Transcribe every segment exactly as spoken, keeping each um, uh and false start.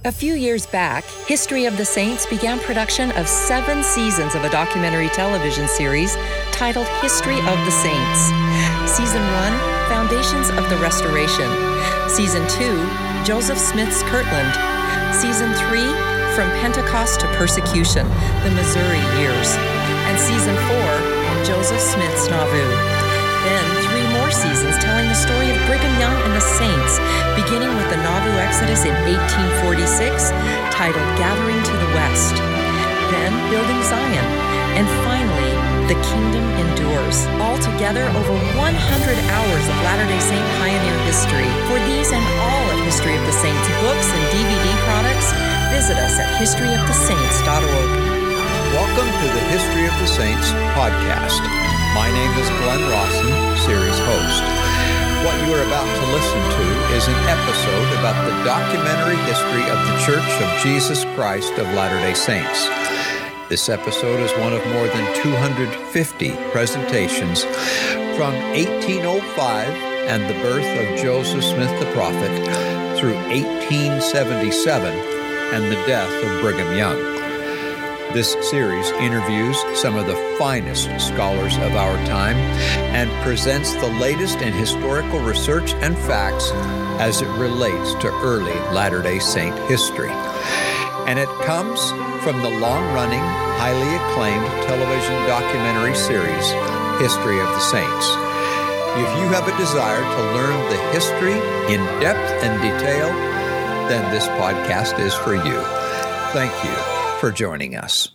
A few years back, History of the Saints began production of seven seasons of a documentary television series titled History of the Saints. Season one, Foundations of the Restoration. Season two, Joseph Smith's Kirtland. Season three, From Pentecost to Persecution, the Missouri Years. And Season four, Joseph Smith's Nauvoo. Then three more seasons telling the story of Brigham Young and the Saints, beginning with the Nauvoo Exodus in eighteen forty-six, titled Gathering to the West. Then Building Zion. And finally, The Kingdom Endures. Altogether, over one hundred hours of Latter-day Saint pioneer history. For these and all of History of the Saints books and D V D products, visit us at history of the saints dot org. Welcome to the History of the Saints podcast. My name is Glenn Rawson, series host. What you are about to listen to is an episode about the documentary history of the Church of Jesus Christ of Latter-day Saints. This episode is one of more than two hundred fifty presentations from eighteen oh five and the birth of Joseph Smith the Prophet through eighteen seventy-seven and the death of Brigham Young. This series interviews some of the finest scholars of our time and presents the latest in historical research and facts as it relates to early Latter-day Saint history. And it comes from the long-running, highly acclaimed television documentary series, History of the Saints. If you have a desire to learn the history in depth and detail, then this podcast is for you. Thank you for joining us.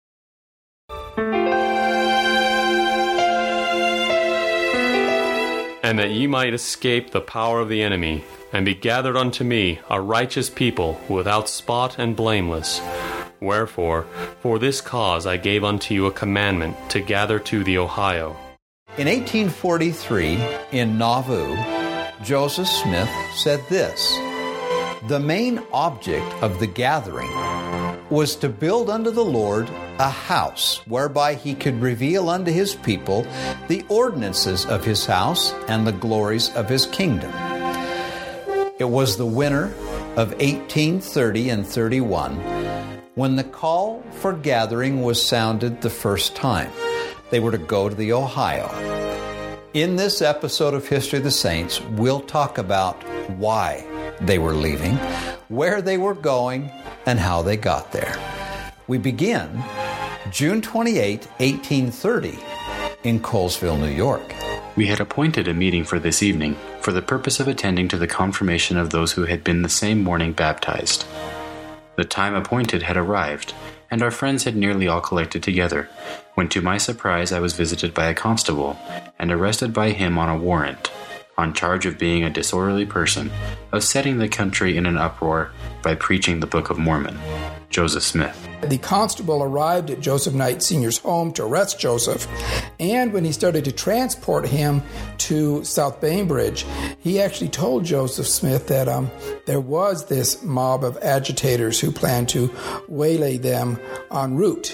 And that ye might escape the power of the enemy, and be gathered unto me, a righteous people, without spot and blameless. Wherefore, for this cause I gave unto you a commandment to gather to the Ohio. In eighteen forty-three, in Nauvoo, Joseph Smith said this: "The main object of the gathering was to build unto the Lord a house whereby he could reveal unto his people the ordinances of his house and the glories of his kingdom." It was the winter of eighteen thirty and thirty-one when the call for gathering was sounded the first time. They were to go to the Ohio. In this episode of History of the Saints, we'll talk about why they were leaving, where they were going, and how they got there. We begin June twenty-eighth, eighteen thirty, in Colesville, New York. We had appointed a meeting for this evening for the purpose of attending to the confirmation of those who had been the same morning baptized. The time appointed had arrived, and our friends had nearly all collected together, when to my surprise I was visited by a constable, and arrested by him on a warrant, on charge of being a disorderly person, of setting the country in an uproar by preaching the Book of Mormon. Joseph Smith. The constable arrived at Joseph Knight Senior's home to arrest Joseph, and when he started to transport him to South Bainbridge, he actually told Joseph Smith that um, there was this mob of agitators who planned to waylay them en route.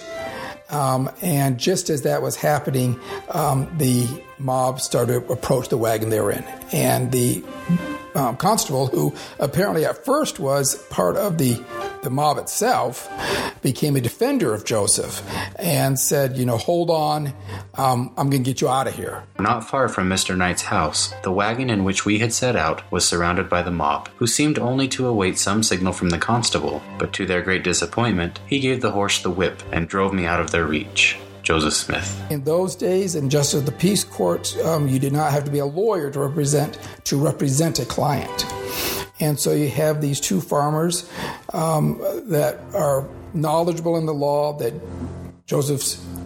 Um, and just as that was happening, um, the mob started to approach the wagon they were in. And the um, constable, who apparently at first was part of the the mob itself, became a defender of Joseph and said, you know, hold on, um, I'm going to get you out of here. Not far from Mister Knight's house, the wagon in which we had set out was surrounded by the mob, who seemed only to await some signal from the constable, but to their great disappointment, he gave the horse the whip and drove me out of their reach. Joseph Smith. In those days, in Justice of the Peace Court, um, you did not have to be a lawyer to represent to represent a client. And so you have these two farmers um, that are knowledgeable in the law that Joseph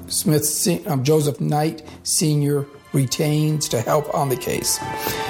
Smith, um, Joseph Knight Senior retains to help on the case.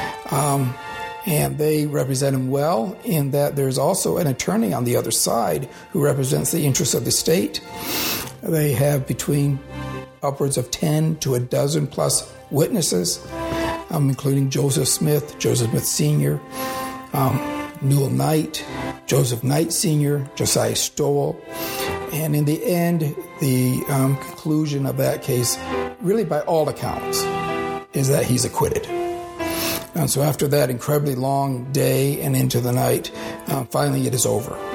Um, and they represent him well in that there's also an attorney on the other side who represents the interests of the state. They have between upwards of ten to a dozen plus witnesses, um, including Joseph Smith, Joseph Smith Senior, um, Newell Knight, Joseph Knight Senior, Josiah Stowell. And in the end, the um, conclusion of that case, really by all accounts, is that he's acquitted. And so after that incredibly long day and into the night, uh, finally it is over.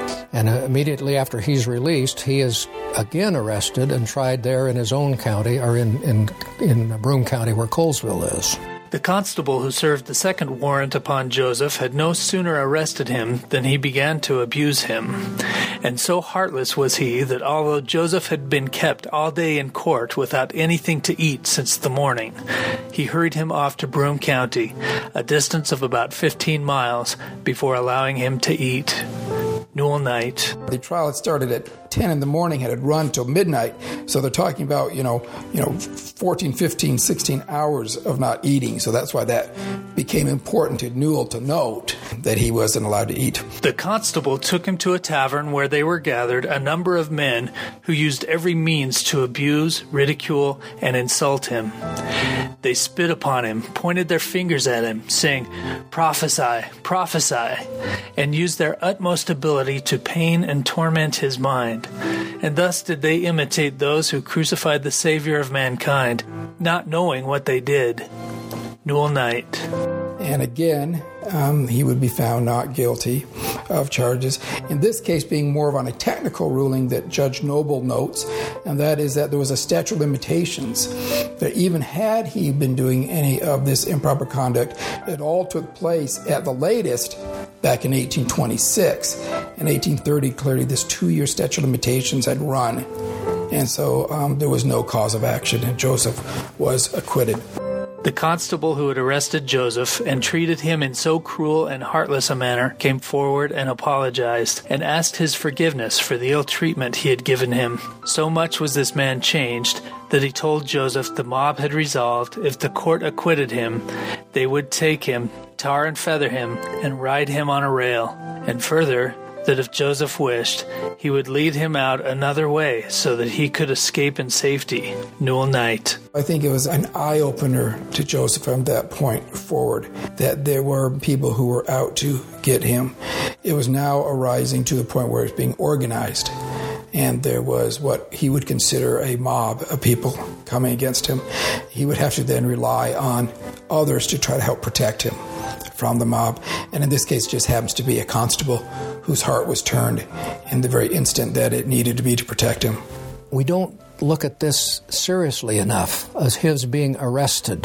And immediately after he's released, he is again arrested and tried there in his own county, or in, in, in Broome County where Colesville is. The constable who served the second warrant upon Joseph had no sooner arrested him than he began to abuse him. And so heartless was he that although Joseph had been kept all day in court without anything to eat since the morning, he hurried him off to Broome County, a distance of about fifteen miles, before allowing him to eat. Newell Knight. The trial had started at ten in the morning, had run till midnight. So they're talking about, you know, you know, fourteen, fifteen, sixteen hours of not eating. So that's why that became important to Newell to note that he wasn't allowed to eat. The constable took him to a tavern where they were gathered a number of men who used every means to abuse, ridicule, and insult him. They spit upon him, pointed their fingers at him, saying, "Prophesy, prophesy," and used their utmost ability to pain and torment his mind. And thus did they imitate those who crucified the Savior of mankind, not knowing what they did. Newell Knight. And again, um, he would be found not guilty of charges. In this case, being more of on a technical ruling that Judge Noble notes, and that is that there was a statute of limitations. That even had he been doing any of this improper conduct, it all took place at the latest back in eighteen twenty-six. In eighteen thirty, clearly this two-year statute of limitations had run. And so um, there was no cause of action, and Joseph was acquitted. The constable who had arrested Joseph and treated him in so cruel and heartless a manner came forward and apologized and asked his forgiveness for the ill treatment he had given him. So much was this man changed that he told Joseph the mob had resolved, if the court acquitted him, they would take him, tar and feather him, and ride him on a rail. And further, that if Joseph wished, he would lead him out another way so that he could escape in safety. Newell Knight. I think it was an eye-opener to Joseph from that point forward, that there were people who were out to get him. It was now arising to the point where it's being organized, and there was what he would consider a mob of people coming against him. He would have to then rely on others to try to help protect him from the mob, and in this case just happens to be a constable whose heart was turned in the very instant that it needed to be to protect him. We don't look at this seriously enough as his being arrested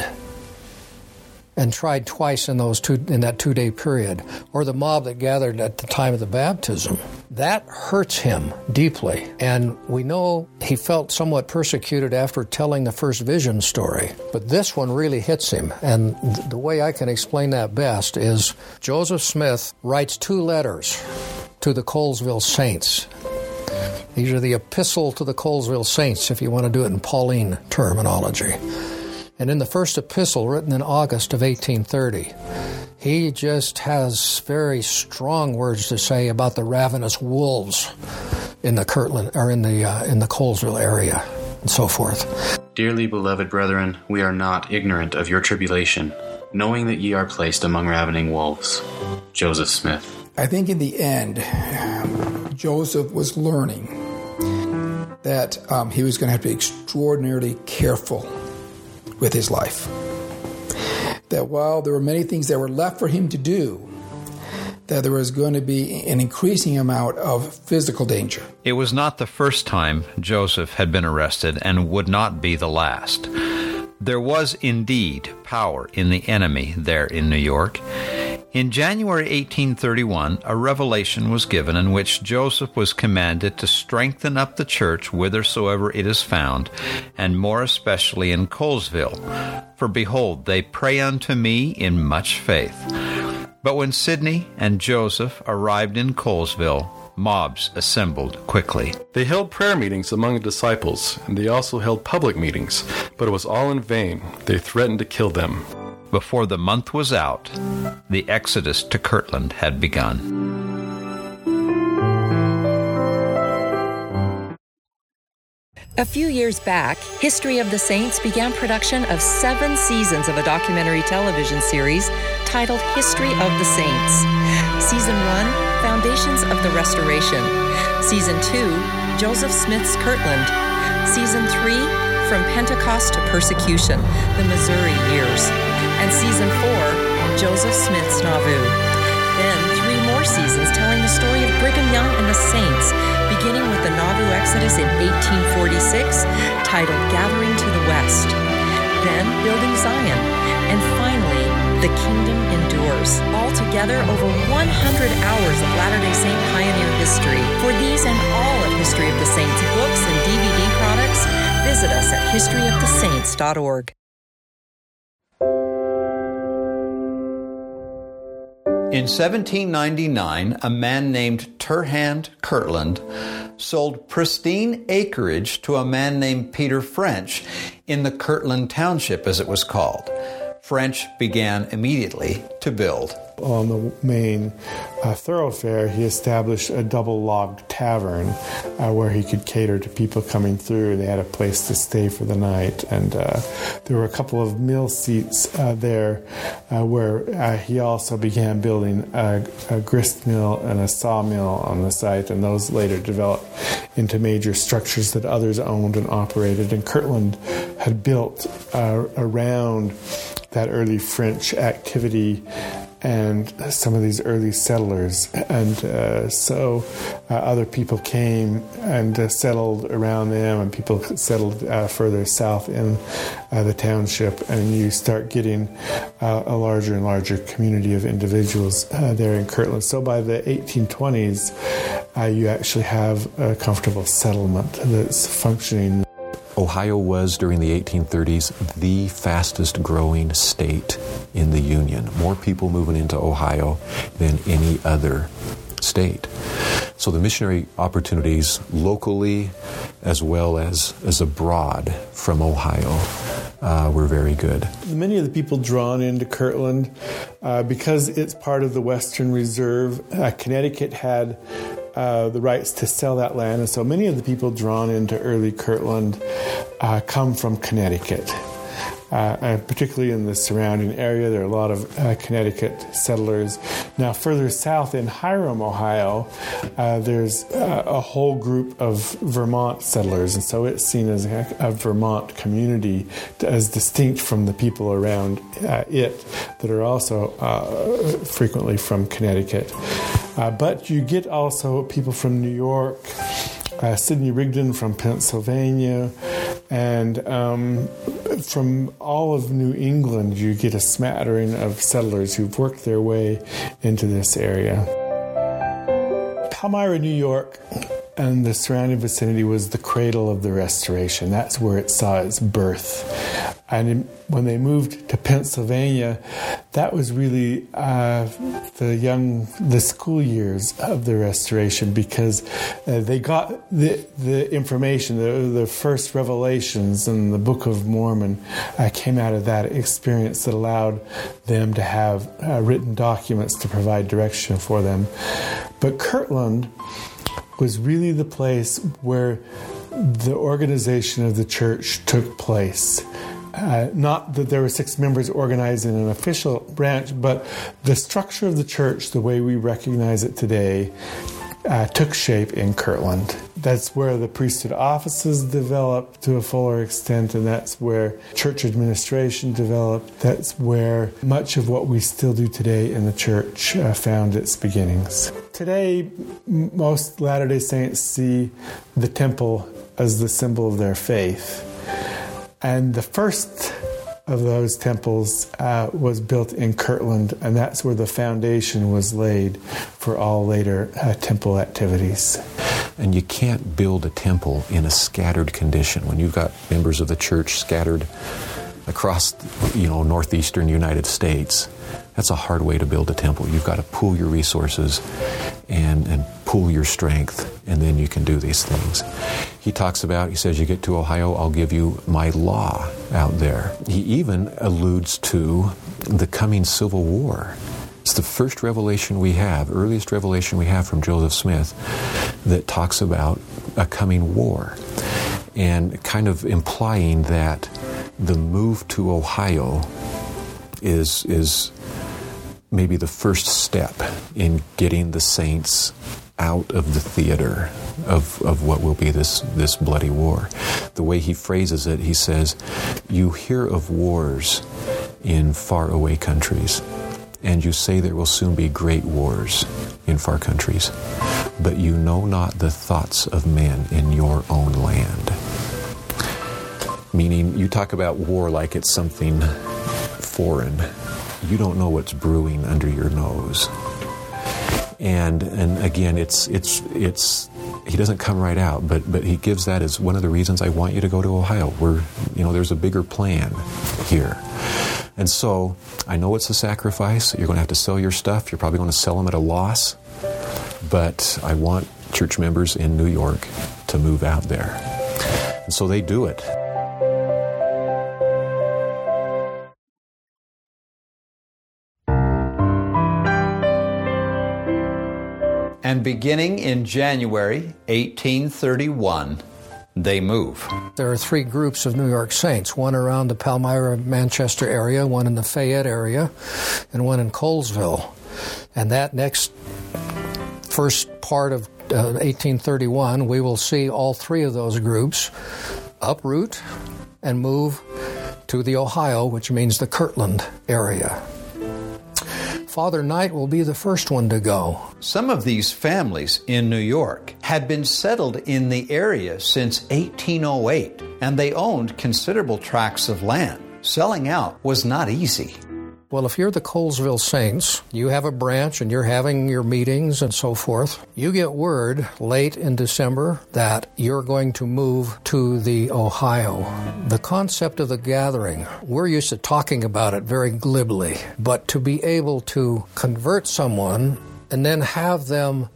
and tried twice in those two in that two-day period, or the mob that gathered at the time of the baptism. That hurts him deeply, and we know he felt somewhat persecuted after telling the first vision story, but this one really hits him, and th- the way I can explain that best is Joseph Smith writes two letters to the Colesville Saints. These are the epistle to the Colesville Saints, if you want to do it in Pauline terminology. And in the first epistle, written in August of eighteen thirty, he just has very strong words to say about the ravenous wolves in the Kirtland or in the uh, in the Colesville area, and so forth. Dearly beloved brethren, we are not ignorant of your tribulation, knowing that ye are placed among ravening wolves. Joseph Smith. I think in the end, Joseph was learning that um, he was going to have to be extraordinarily careful with his life. That while there were many things that were left for him to do, that there was going to be an increasing amount of physical danger. It was not the first time Joseph had been arrested, and would not be the last. There was indeed power in the enemy there in New York. In January eighteen thirty-one, a revelation was given in which Joseph was commanded to strengthen up the church whithersoever it is found, and more especially in Colesville. For behold, they pray unto me in much faith. But when Sidney and Joseph arrived in Colesville, mobs assembled quickly. They held prayer meetings among the disciples, and they also held public meetings, but it was all in vain. They threatened to kill them. Before the month was out, the exodus to Kirtland had begun. A few years back, History of the Saints began production of seven seasons of a documentary television series titled History of the Saints. Season one, Foundations of the Restoration. Season two, Joseph Smith's Kirtland. Season three, From Pentecost to Persecution, the Missouri Years. And Season four, Joseph Smith's Nauvoo. Then three more seasons telling the story of Brigham Young and the Exodus in eighteen forty-six, titled Gathering to the West. Then Building Zion. And finally, The Kingdom Endures. Altogether, over one hundred hours of Latter-day Saint pioneer history. For these and all of History of the Saints books and D V D products, visit us at history of the saints dot org. In seventeen ninety-nine, a man named Turhand Kirtland sold pristine acreage to a man named Peter French in the Kirtland Township, as it was called. French began immediately to build. On the main uh, thoroughfare, he established a double-log tavern uh, where he could cater to people coming through. They had a place to stay for the night, and uh, there were a couple of mill seats uh, there uh, where uh, he also began building a, a grist mill and a sawmill on the site, and those later developed into major structures that others owned and operated. And Kirtland had built uh, around that early French activity and some of these early settlers. And uh, so uh, other people came and uh, settled around them, and people settled uh, further south in uh, the township, and you start getting uh, a larger and larger community of individuals uh, there in Kirtland. So by the eighteen twenties, uh, you actually have a comfortable settlement that's functioning. Ohio was, during the eighteen thirties, the fastest growing state in the Union. More people moving into Ohio than any other state. So the missionary opportunities locally as well as, as abroad from Ohio uh, were very good. Many of the people drawn into Kirtland, uh, because it's part of the Western Reserve, uh, Connecticut had Uh, the rights to sell that land, and so many of the people drawn into early Kirtland uh, come from Connecticut. Uh, and particularly in the surrounding area, there are a lot of uh, Connecticut settlers. Now, further south in Hiram, Ohio, uh, there's uh, a whole group of Vermont settlers, and so it's seen as a, a Vermont community as distinct from the people around uh, it that are also uh, frequently from Connecticut. Uh, but you get also people from New York, uh, Sidney Rigdon from Pennsylvania, and um, from all of New England, you get a smattering of settlers who've worked their way into this area. Palmyra, New York, and the surrounding vicinity was the cradle of the Restoration. That's where it saw its birth. And in, when they moved to Pennsylvania, that was really uh, the young, the school years of the Restoration, because uh, they got the the information, the, the first revelations in the Book of Mormon uh, came out of that experience that allowed them to have uh, written documents to provide direction for them. But Kirtland was really the place where the organization of the church took place. Uh, not that there were six members organized in an official branch, but the structure of the church, the way we recognize it today, uh, took shape in Kirtland. That's where the priesthood offices developed to a fuller extent, and that's where church administration developed. That's where much of what we still do today in the church uh, found its beginnings. Today, most Latter-day Saints see the temple as the symbol of their faith. And the first of those temples uh, was built in Kirtland, and that's where the foundation was laid for all later uh, temple activities. And you can't build a temple in a scattered condition. When you've got members of the church scattered across, you know, northeastern United States, that's a hard way to build a temple. You've got to pool your resources and, and pool your strength, and then you can do these things. He talks about, he says, you get to Ohio, I'll give you my law out there. He even alludes to the coming Civil War. It's the first revelation we have, earliest revelation we have from Joseph Smith, that talks about a coming war, and kind of implying that the move to Ohio is is maybe the first step in getting the saints out of the theater of, of what will be this, this bloody war. The way he phrases it, he says, you hear of wars in faraway countries, and you say there will soon be great wars in far countries. but you know not the thoughts of men in your own land. Meaning, you talk about war like it's something foreign. You don't know what's brewing under your nose. And and again, it's it's it's he doesn't come right out, but but he gives that as one of the reasons I want you to go to Ohio. Where, you know, there's a bigger plan here. And so I know it's a sacrifice. You're going to have to sell your stuff. You're probably going to sell them at a loss. But I want church members in New York to move out there. And so they do it. And beginning in January eighteen thirty-one, they move. There are three groups of New York Saints, one around the Palmyra, Manchester area, one in the Fayette area, and one in Colesville. And that next first part of uh, eighteen thirty-one, we will see all three of those groups uproot and move to the Ohio, which means the Kirtland area. Father Knight will be the first one to go. Some of these families in New York had been settled in the area since eighteen oh eight, and they owned considerable tracts of land. Selling out was not easy. Well, if you're the Colesville Saints, you have a branch and you're having your meetings and so forth, you get word late in December that you're going to move to the Ohio. The concept of the gathering, we're used to talking about it very glibly, but to be able to convert someone and then have them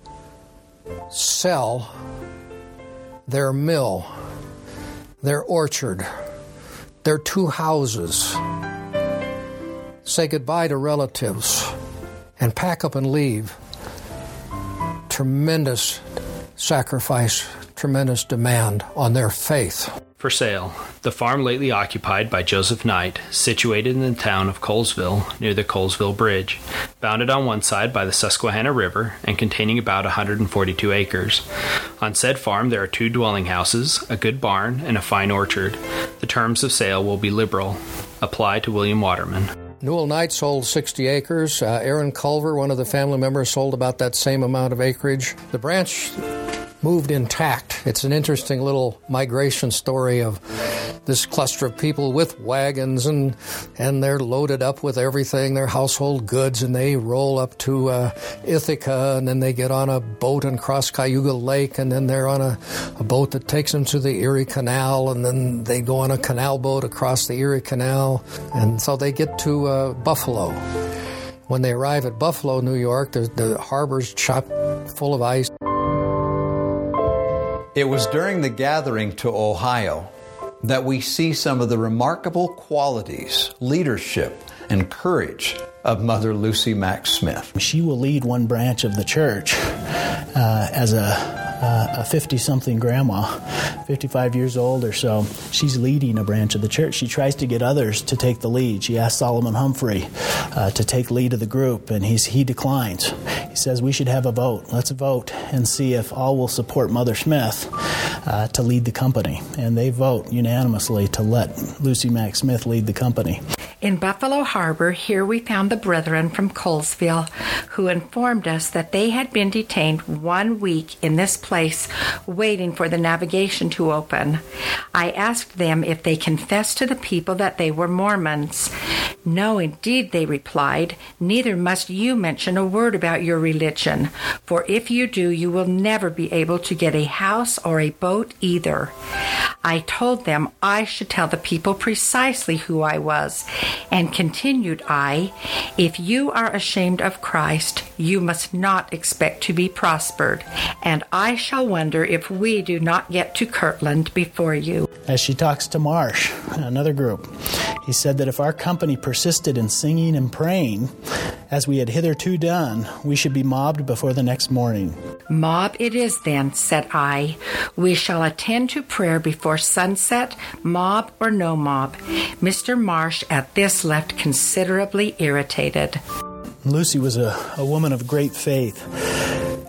sell their mill, their orchard, their two houses, say goodbye to relatives, and pack up and leave. Tremendous sacrifice, tremendous demand on their faith. For sale, the farm lately occupied by Joseph Knight, situated in the town of Colesville, near the Colesville Bridge, bounded on one side by the Susquehanna River and containing about one hundred forty-two acres. On said farm there are two dwelling houses, a good barn, and a fine orchard. The terms of sale will be liberal. Apply to William Waterman. Newell Knight sold sixty acres. Uh, Aaron Culver, one of the family members, sold about that same amount of acreage. The branch moved intact. It's an interesting little migration story of this cluster of people with wagons, and and they're loaded up with everything, their household goods, and they roll up to uh, Ithaca, and then they get on a boat and cross Cayuga Lake, and then they're on a, a boat that takes them to the Erie Canal, and then they go on a canal boat across the Erie Canal, and so they get to uh, Buffalo. When they arrive at Buffalo, New York, the, the harbor's chock full of ice. It was during the gathering to Ohio that we see some of the remarkable qualities, leadership, and courage of Mother Lucy Mack Smith. She will lead one branch of the church uh, as a Uh, a fifty-something grandma, fifty-five years old or so. She's leading a branch of the church. She tries to get others to take the lead. She asked Solomon Humphrey uh, to take lead of the group, and he's, he declines. He says, we should have a vote. Let's vote and see if all will support Mother Smith uh, to lead the company. And they vote unanimously to let Lucy Mack Smith lead the company. In Buffalo Harbor, here we found the brethren from Colesville, who informed us that they had been detained one week in this place, waiting for the navigation to open. I asked them if they confessed to the people that they were Mormons. No, indeed, they replied. Neither must you mention a word about your religion, for if you do, you will never be able to get a house or a boat either. I told them I should tell the people precisely who I was, and continued I, if you are ashamed of Christ, you must not expect to be prospered, and I shall wonder if we do not get to Kirtland before you. As she talks to Marsh, another group, he said that if our company persisted in singing and praying, as we had hitherto done, we should be mobbed before the next morning. Mob it is then, said I. We shall attend to prayer before sunset, mob or no mob. Mister Marsh at this left considerably irritated. Lucy was a, a woman of great faith,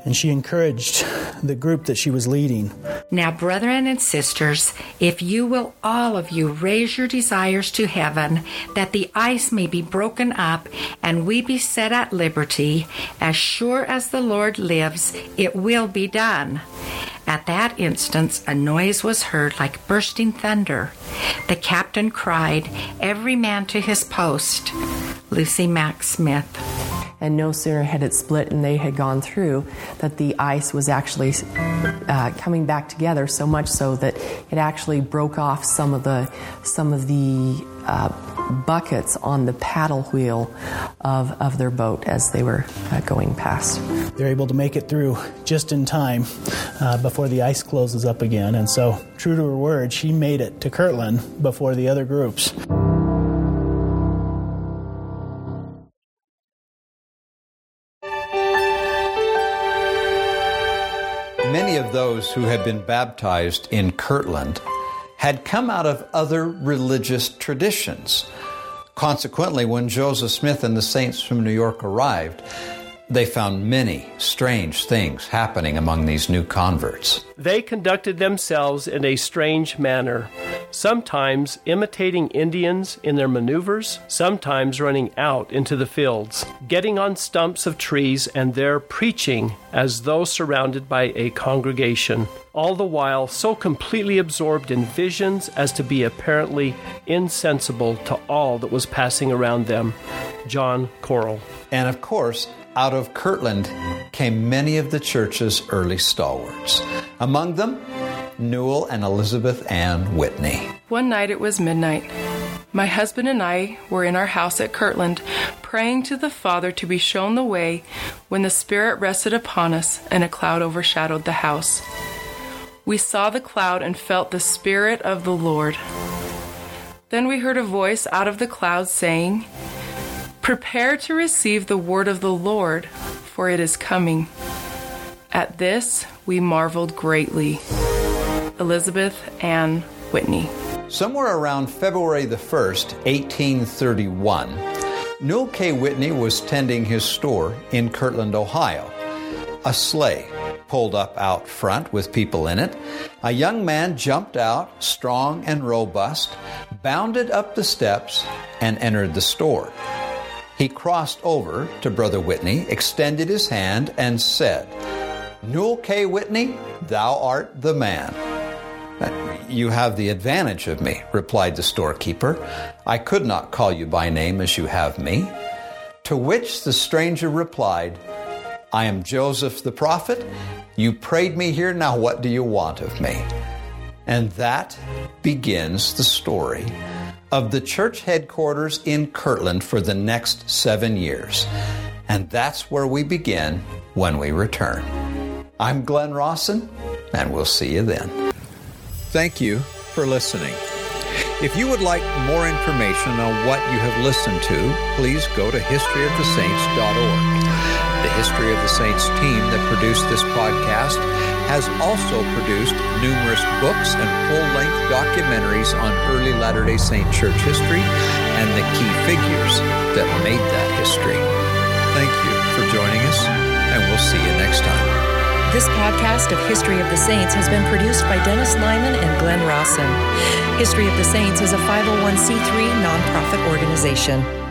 and she encouraged the group that she was leading. Now, brethren and sisters, if you will all of you raise your desires to heaven, that the ice may be broken up and we be set at liberty, as sure as the Lord lives, it will be done. At that instant, a noise was heard like bursting thunder. The captain cried, "Every man to his post." Lucy Mack Smith. And no sooner had it split and they had gone through that the ice was actually uh, coming back together, so much so that it actually broke off some of the some of the uh, buckets on the paddle wheel of, of their boat as they were uh, going past. They're able to make it through just in time uh, before the ice closes up again. And so, true to her word, she made it to Kirtland before the other groups. Many of those who had been baptized in Kirtland had come out of other religious traditions. Consequently, when Joseph Smith and the saints from New York arrived, they found many strange things happening among these new converts. They conducted themselves in a strange manner, sometimes imitating Indians in their maneuvers, sometimes running out into the fields, getting on stumps of trees and there preaching as though surrounded by a congregation, all the while so completely absorbed in visions as to be apparently insensible to all that was passing around them. John Corrill. And of course, out of Kirtland came many of the church's early stalwarts. Among them, Newell and Elizabeth Ann Whitney. One night it was midnight. My husband and I were in our house at Kirtland, praying to the Father to be shown the way, when the Spirit rested upon us and a cloud overshadowed the house. We saw the cloud and felt the Spirit of the Lord. Then we heard a voice out of the cloud saying, "Prepare to receive the word of the Lord, for it is coming." At this, we marveled greatly. Elizabeth Ann Whitney. Somewhere around February the first, eighteen thirty-one, Newell K. Whitney was tending his store in Kirtland, Ohio. A sleigh pulled up out front with people in it. A young man jumped out, strong and robust, bounded up the steps, and entered the store. He crossed over to Brother Whitney, extended his hand, and said, "Newell K. Whitney, thou art the man." "You have the advantage of me," replied the storekeeper. "I could not call you by name as you have me." To which the stranger replied, "I am Joseph the prophet. You prayed me here, now what do you want of me?" And that begins the story of the church headquarters in Kirtland for the next seven years. And that's where we begin when we return. I'm Glenn Rawson, and we'll see you then. Thank you for listening. If you would like more information on what you have listened to, please go to history of the saints dot org. The History of the Saints team that produced this podcast has also produced numerous books and full-length documentaries on early Latter-day Saint church history and the key figures that made that history. Thank you for joining us, and we'll see you next time. This podcast of History of the Saints has been produced by Dennis Lyman and Glenn Rawson. History of the Saints is a five oh one c three nonprofit organization.